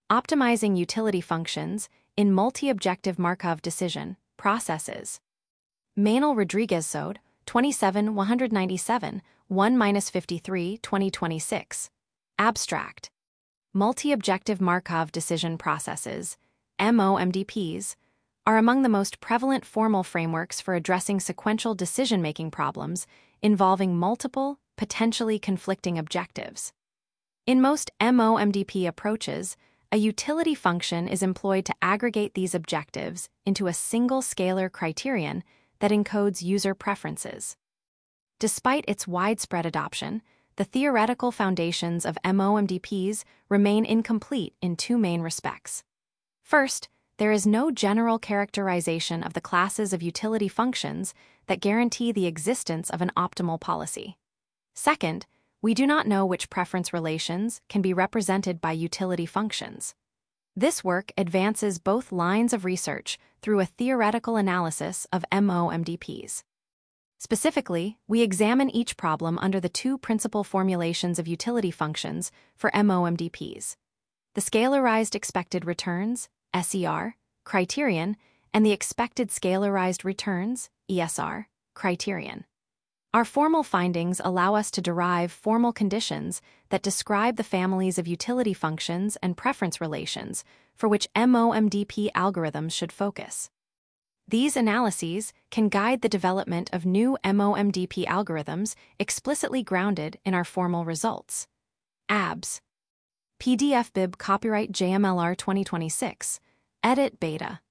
Optimizing utility functions in multi-objective Markov decision processes. Manuel-Rodriguez-Sode, 27 197, 1-53, 2026. Abstract. Multi-objective Markov decision processes, MOMDPs, are among the most prevalent formal frameworks for addressing sequential decision-making problems involving multiple, potentially conflicting objectives. In most MOMDP approaches, a utility function is employed to aggregate these objectives into a single scalar criterion that encodes user preferences. Despite its widespread adoption, the theoretical foundations of MOMDPs remain incomplete in two main respects. First, there is no general characterization of the classes of utility functions that guarantee the existence of an optimal policy. Second, we do not know which preference relations can be represented by utility functions. This work advances both lines of research through a theoretical analysis of MOMDPs. Specifically, we examine each problem under the two principal formulations of utility functions for MOMDPs: the scalarized expected returns, SER, criterion, and the expected scalarized returns, ESR, criterion. Our formal findings allow us to derive formal conditions that describe the families of utility functions and preference relations for which MOMDP algorithms should focus. These analyses can guide the development of new MOMDP algorithms explicitly grounded in our formal results. ABS. PDF Bib Copyright JMLR 2026. Edit Beta.